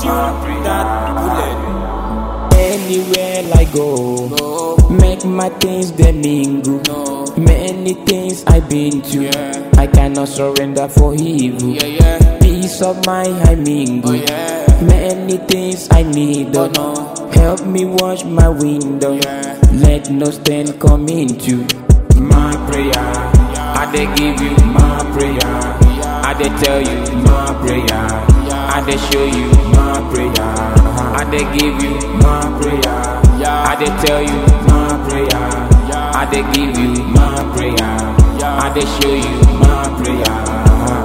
pass you that bullet. Anywhere I go, make my things they mingle. Many things I've been to, I cannot surrender for evil. Peace of mind I mingle. Many things I need, help me wash my window. Let no stain come into my prayer. I dey give you my prayer. I dey tell you my prayer. I dey show you my prayer. I dey give you my prayer. I dey tell you my prayer. I dey give you my prayer. I dey show you my prayer.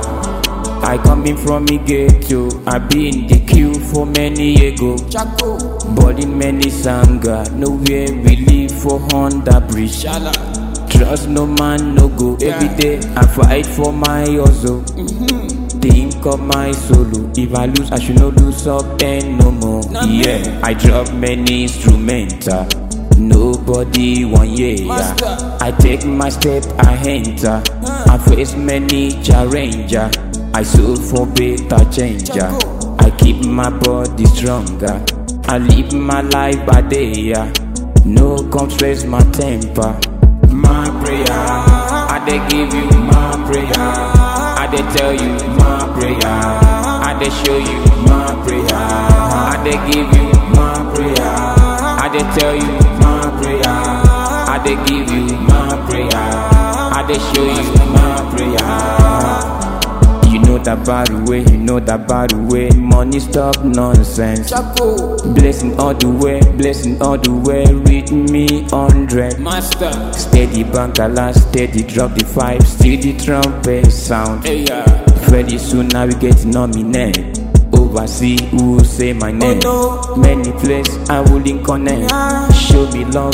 I coming from a ghetto. I be in the queue for many years ago. But in many sanga, nowhere we live for Honda bridge. Trust no man, no go. Every day I fight for my hustle. Think of my solo. If I lose, I should not lose up and no more. Yeah, I drop many instrumental. Nobody want I take my step, I enter. I face many challenger. I sold for better changer. I keep my body stronger. I live my life by day. No come stress my temper. My prayer, I dey give you my prayer. I dey tell you my prayer. I dey show you my prayer. I dey give you my prayer. I dey tell you my prayer. I dey give you my prayer. I dey show you my prayer. You know that bad way, you know that bad way. Money stop nonsense. Blessing all the way, blessing all the way. Read me 100. Master. Steady bank last, steady drop the 5. Still the trumpet sound. Very soon now we get nominated. Oversee who say my name. Many places I will link connect. Show me love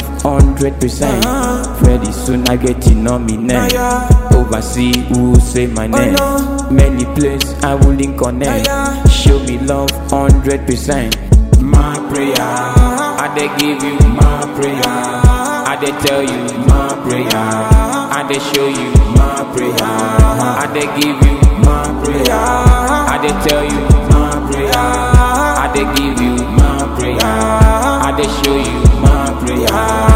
100%. Very soon I get nominated. Oversee who say my name. Many places I will link connect. Show me love 100%. My prayer, I dey give you my prayer. I dey tell you my prayer. I dey show you my prayer. I dey give you my prayer. I dey tell you my prayer. I dey give you my prayer. I dey show you my prayer.